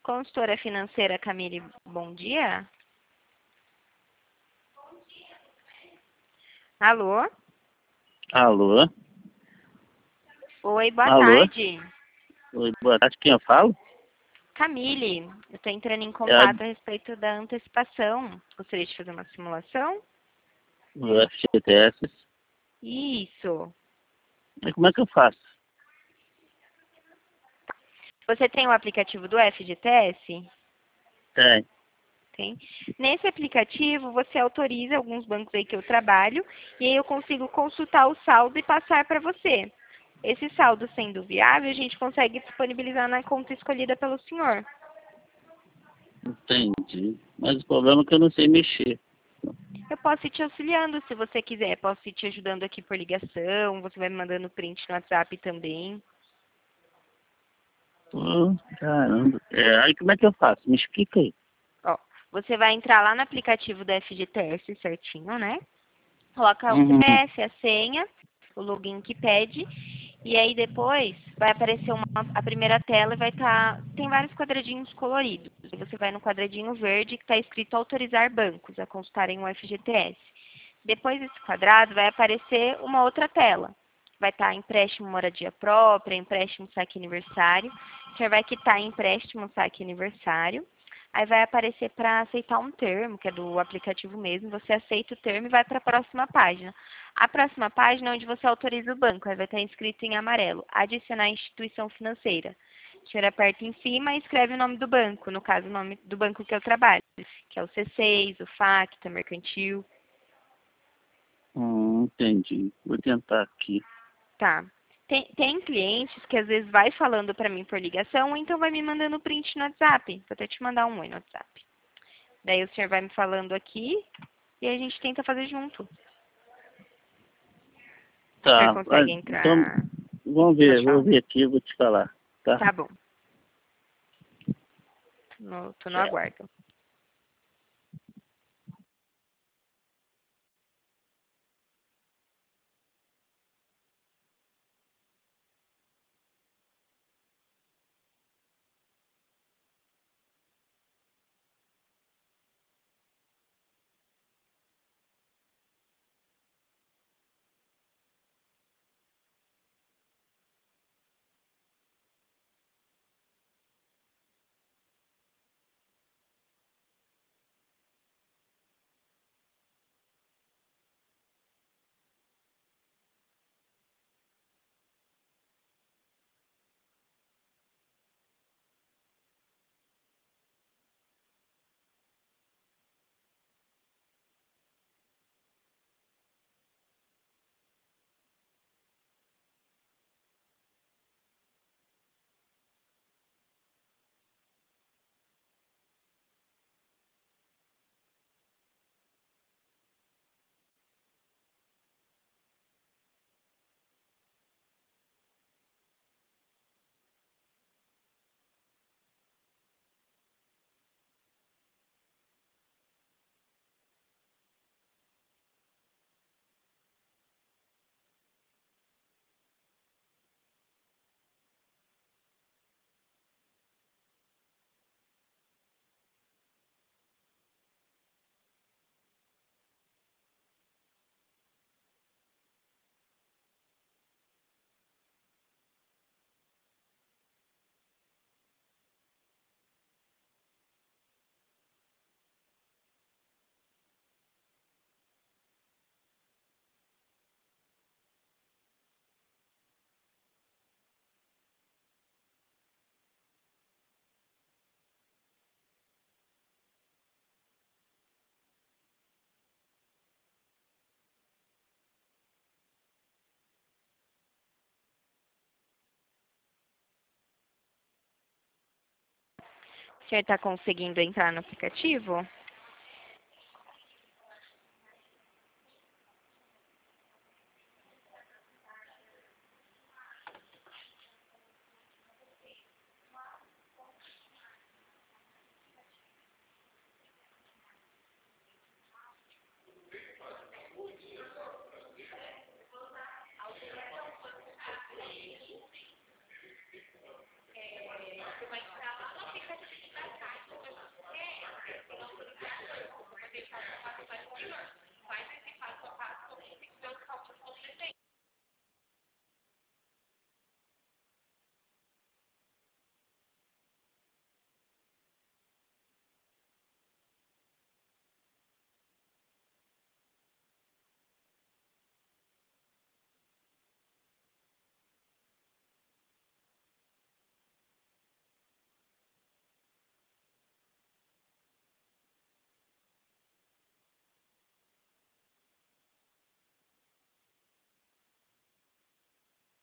Consultora financeira Camille, bom dia. Alô? Alô? Oi, boa Alô? tarde. Oi, boa tarde. Quem eu falo? Camille, eu estou entrando em É a contato a respeito da antecipação. Gostaria de fazer uma simulação? do FGTS. Isso. Mas como é que eu faço? Você tem o aplicativo do FGTS? Tem. Tem. Nesse aplicativo, você autoriza alguns bancos aí que eu trabalho e aí eu consigo consultar o saldo e passar para você. Esse saldo sendo viável, a gente consegue disponibilizar na conta escolhida pelo senhor. Entendi. Mas o problema é que eu não sei mexer. Eu posso ir te auxiliando se você quiser. Posso ir te ajudando aqui por ligação. Você vai me mandando print no WhatsApp também. Pô, caramba. Aí como é que eu faço? Me explica aí. Ó, você vai entrar lá no aplicativo da FGTS certinho, né? Coloca o Uhum. CPF, a senha, o login que pede. E aí depois vai aparecer a primeira tela e vai estar. Tem vários quadradinhos coloridos. Você vai no quadradinho verde que está escrito autorizar bancos a consultarem o FGTS. Depois desse quadrado vai aparecer uma outra tela. Vai estar empréstimo moradia própria, empréstimo saque aniversário. Você vai quitar empréstimo saque aniversário. Aí vai aparecer para aceitar um termo, que é do aplicativo mesmo. Você aceita o termo e vai para a próxima página. A próxima página é onde você autoriza o banco. Aí vai estar escrito em amarelo, adicionar instituição financeira. O senhor aperta em cima e escreve o nome do banco. No caso, o nome do banco que eu trabalho, que é o C6, o Facta, Mercantil. Entendi. Vou tentar aqui. Tá. Tem clientes que às vezes vai falando para mim por ligação, ou então vai me mandando print no WhatsApp. Vou até te mandar um oi no WhatsApp. Daí o senhor vai me falando aqui e a gente tenta fazer junto. O senhor Tá. consegue Então, entrar? vamos ver. Pode Vou falar. ver aqui e vou te falar. Tá? Tá bom. Tô no É. aguardo. O senhor está conseguindo entrar no aplicativo?